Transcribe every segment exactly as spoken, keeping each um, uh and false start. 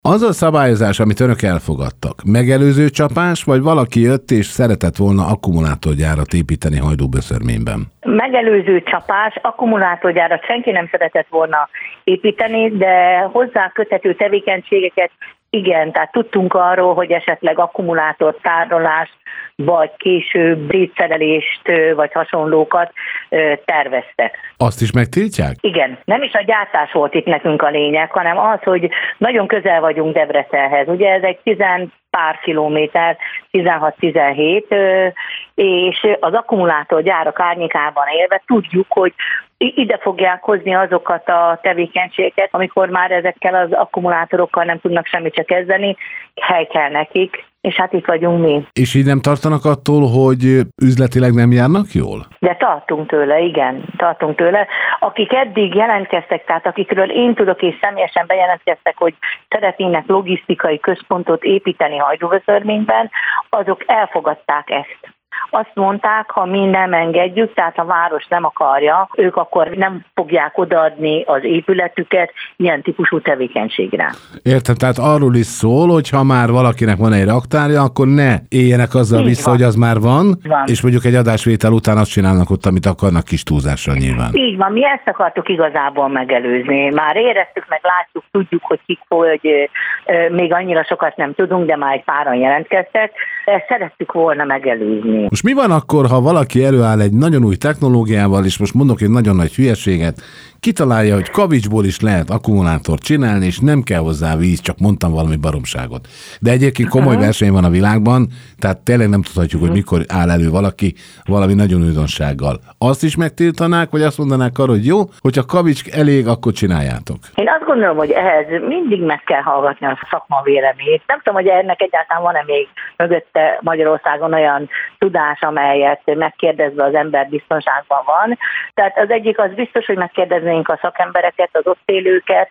Az a szabályozás, amit önök elfogadtak, megelőző csapás, vagy valaki jött és szeretett volna akkumulátorgyárat építeni Hajdúböszörményben? Megelőző csapás, akkumulátorgyárat senki nem szeretett volna építeni, de hozzá köthető tevékenységeket igen, tehát tudtunk arról, hogy esetleg akkumulátortárolást, vagy később rétszerelést, vagy hasonlókat terveztek. Azt is megtiltják? Igen, nem is a gyártás volt itt nekünk a lényeg, hanem az, hogy nagyon közel vagyunk Debrecenhez. Ugye ez egy tizen pár kilométer, tizenhat-tizenhét, és az akkumulátorgyárak árnyékában élve tudjuk, hogy ide fogják hozni azokat a tevékenységeket, amikor már ezekkel az akkumulátorokkal nem tudnak semmit se kezdeni, hely kell nekik, és hát itt vagyunk mi. És így nem tartanak attól, hogy üzletileg nem járnak jól? De tartunk tőle, igen, tartunk tőle. Akik eddig jelentkeztek, tehát akikről én tudok és személyesen bejelentkeztek, hogy szeretnének logisztikai központot építeni Hajdúböszörményben, azok elfogadták ezt. Azt mondták, ha mi nem engedjük, tehát a város nem akarja, ők akkor nem fogják odaadni az épületüket ilyen típusú tevékenységre. Értem, tehát arról is szól, hogy ha már valakinek van egy raktárja, akkor ne éljenek azzal Így vissza, van. hogy az már van, van, és mondjuk egy adásvétel után azt csinálnak ott, amit akarnak, kis túlzással nyilván. Így van, mi ezt akartuk igazából megelőzni. Már éreztük, meg látjuk, tudjuk, hogy kik, hogy még annyira sokat nem tudunk, de már egy páran jelentkeztek. Ezt szerettük volna megelőzni. Most mi van akkor, ha valaki előáll egy nagyon új technológiával, és most mondok egy nagyon nagy hülyeséget, kitalálja, hogy kavicsból is lehet akkumulátort csinálni, és nem kell hozzá víz, csak mondtam valami baromságot. De egyébként komoly verseny van a világban, tehát tényleg nem tudhatjuk, hogy mikor áll elő valaki valami nagyon újdonsággal. Azt is megtiltanák, vagy azt mondanák arra, hogy jó, hogyha kavics elég, akkor csináljátok. Én azt gondolom, hogy ehhez mindig meg kell hallgatni a szakma véleményét. Nem tudom, hogy ennek egyáltalán van-e még mögötte Magyarországon olyan tudás, amelyet megkérdezve az ember biztonságban van. Tehát az egyik az biztos, hogy megkérdezni a szakembereket, az ott élőket.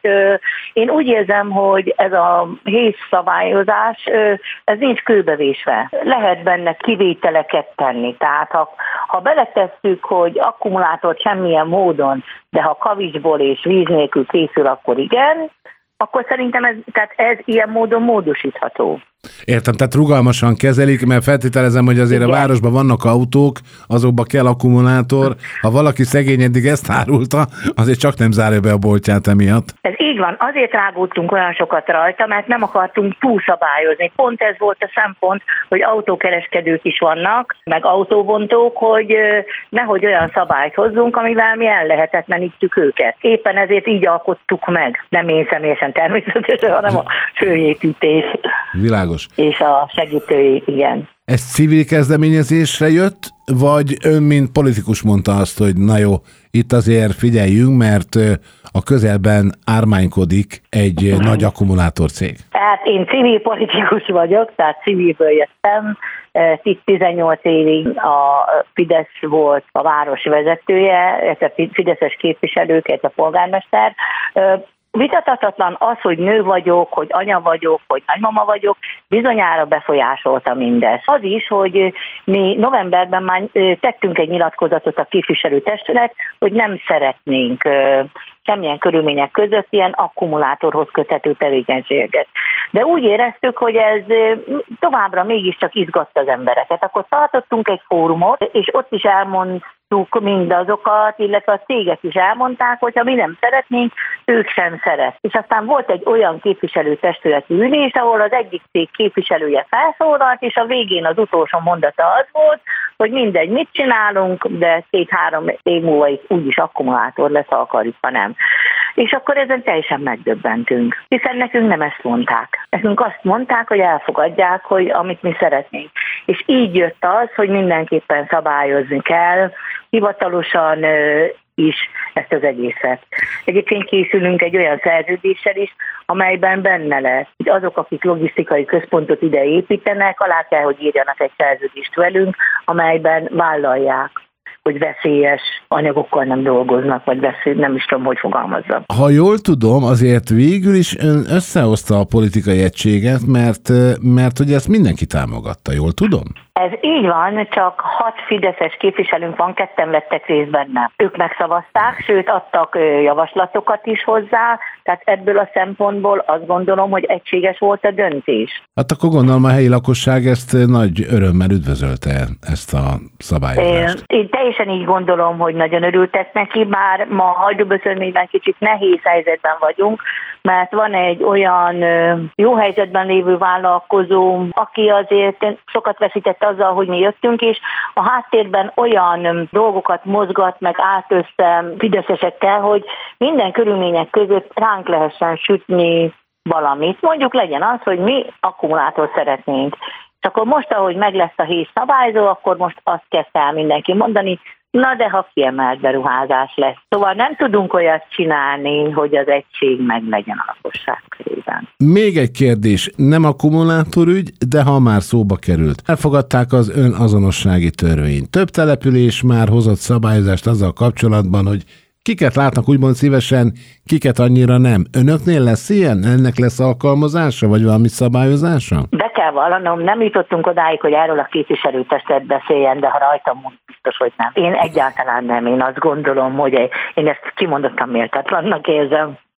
Én úgy érzem, hogy ez a héz szabályozás, ez nincs kőbevésve. Lehet benne kivételeket tenni. Tehát ha, ha beletesszük, hogy akkumulátort semmilyen módon, de ha kavicsból és víz nélkül készül, akkor igen, akkor szerintem ez, tehát ez ilyen módon módosítható. Értem, tehát rugalmasan kezelik, mert feltételezem, hogy azért Igen. a városban vannak autók, azokba kell akkumulátor. Ha valaki szegény eddig ezt árulta, azért csak nem zárja be a boltját emiatt. Ez így van, azért rágódtunk olyan sokat rajta, mert nem akartunk túlszabályozni. Pont ez volt a szempont, hogy autókereskedők is vannak, meg autóbontók, hogy nehogy olyan szabályt hozzunk, amivel mi ellehetetlenítjük őket. Éppen ezért így alkottuk meg. Nem én személyesen természetesen, hanem a főépítés. Világos. És a segítői, igen. Ez civil kezdeményezésre jött, vagy ön, mint politikus mondta azt, hogy na jó, itt azért figyeljünk, mert a közelben ármánykodik egy uh-huh. nagy akkumulátorcég? Hát én civil politikus vagyok, tehát civilből jöttem. tizennyolc évig a Fidesz volt a város vezetője, ez a fideszes képviselők, ez a polgármester. Vitatatlan az, hogy nő vagyok, hogy anya vagyok, hogy nagymama vagyok, bizonyára befolyásolta mindezt. Az is, hogy mi novemberben már tettünk egy nyilatkozatot a képviselőtestület, hogy nem szeretnénk semmilyen körülmények között ilyen akkumulátorhoz köthető tevékenységeket. De úgy éreztük, hogy ez továbbra mégiscsak izgatta az embereket. Akkor tartottunk egy fórumot, és ott is elmondtuk mindazokat, illetve a cégek is elmondták, hogy ha mi nem szeretnénk, ők sem szeret. És aztán volt egy olyan képviselőtestületi ülés, ahol az egyik cég képviselője felszólalt, és a végén az utolsó mondata az volt, hogy mindegy, mit csinálunk, de két-három év múlva úgyis akkumulátor lesz, ha akarjuk, ha nem. És akkor ezen teljesen megdöbbentünk, hiszen nekünk nem ezt mondták. Nekünk azt mondták, hogy elfogadják, hogy amit mi szeretnénk. És így jött az, hogy mindenképpen szabályozni kell, hivatalosan is ezt az egészet. Egyébként készülünk egy olyan szerződéssel is, amelyben benne lesz, hogy azok, akik logisztikai központot ide építenek, alá kell, hogy írjanak egy szerződést velünk, amelyben vállalják, hogy veszélyes anyagokkal nem dolgoznak, vagy veszély, nem is tudom, hogy fogalmazzam. Ha jól tudom, azért végül is ön összehozta a politikai egységet, mert, mert hogy ezt mindenki támogatta, jól tudom? Ez így van, csak hat fideszes képviselőnk van, ketten vettek részt benne. Ők megszavazták, sőt adtak javaslatokat is hozzá, tehát ebből a szempontból azt gondolom, hogy egységes volt a döntés. Hát akkor gondolom a helyi lakosság ezt nagy örömmel üdvözölte, ezt a szabályozást. Én, én teljesen így gondolom, hogy nagyon örültek neki, bár ma Hajdúböszörményben kicsit nehéz helyzetben vagyunk, mert van egy olyan jó helyzetben lévő vállalkozó, aki azért sokat veszített azzal, hogy mi jöttünk, és a háttérben olyan dolgokat mozgat meg át össze fideszesekkel, hogy minden körülmények között ránk lehessen sütni valamit. Mondjuk legyen az, hogy mi akkumulátort szeretnénk. És akkor most, ahogy meg lesz a héj szabályzó, akkor most azt kezdte el mindenki mondani, na de ha kiemelt beruházás lesz. Szóval nem tudunk olyat csinálni, hogy az egység meg legyen a lakosság körében. Még egy kérdés, nem akkumulátorügy, de ha már szóba került. Elfogadták az önazonossági törvényt. Több település már hozott szabályozást azzal kapcsolatban, hogy kiket látnak úgymond szívesen, kiket annyira nem. Önöknél lesz ilyen? Ennek lesz alkalmazása, vagy valami szabályozása? Be kell vallanom, nem jutottunk odáig, hogy erről a képviselőtestület beszéljen, de ha rajtam múlik, biztos, hogy nem. Én egyáltalán nem. Én azt gondolom, hogy én ezt kimondottan méltatlannak érzem.